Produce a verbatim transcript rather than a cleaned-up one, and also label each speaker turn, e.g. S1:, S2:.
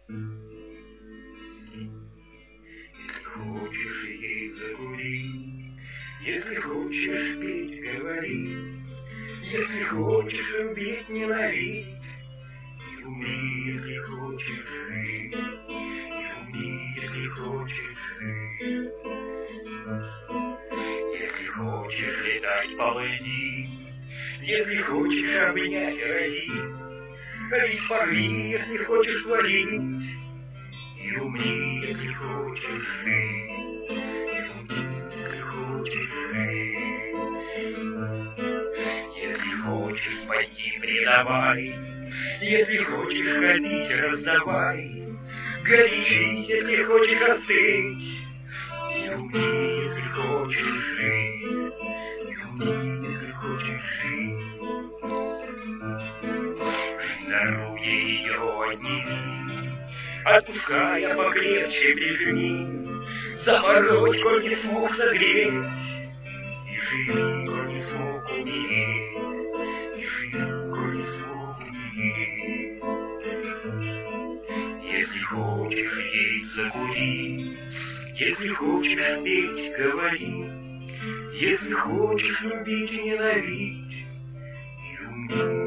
S1: Если хочешь ей закури, если хочешь петь, говори, если хочешь любить, ненавидь, и умри, если хочешь жить, и умри, если хочешь жить. Если хочешь летать, полыни, если хочешь обнять, роди, ведь порви, если хочешь творить, и умри, если хочешь жить, и умри, если хочешь жить. Если хочешь спасти, предавай, если хочешь ходить, раздавай, горячись, если хочешь остыть, и умри, если хочешь жить, и умри, если хочешь жить. Здоровье ее отними, отпуская покрепче прижми, заморозь, коль не смог согреть, и живи, коль не смог умереть, и живи, коль не смог умереть. Если хочешь ей закури, если хочешь петь, говори, если хочешь любить и ненавидеть, и умри.